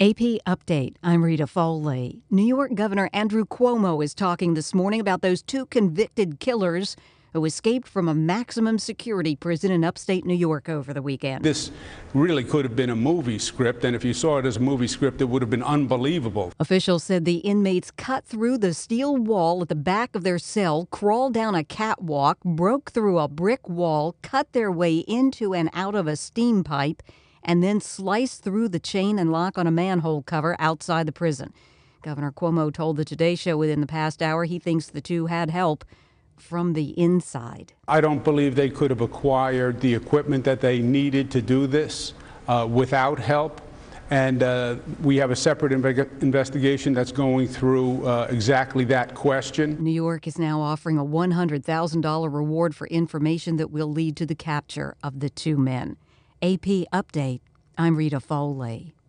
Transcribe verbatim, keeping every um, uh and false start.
A P Update. I'm Rita Foley. New York Governor Andrew Cuomo is talking this morning about those two convicted killers who escaped from a maximum security prison in upstate New York over the weekend. This really could have been a movie script, and if you saw it as a movie script, it would have been unbelievable. Officials said the inmates cut through the steel wall at the back of their cell, crawled down a catwalk, broke through a brick wall, cut their way into and out of a steam pipe, and then sliced through the chain and lock on a manhole cover outside the prison. Governor Cuomo told the Today Show within the past hour he thinks the two had help from the inside. I don't believe they could have acquired the equipment that they needed to do this uh, without help. And uh, we have a separate inve- investigation that's going through uh, exactly that question. New York is now offering a one hundred thousand dollars reward for information that will lead to the capture of the two men. A P Update. I'm Rita Foley.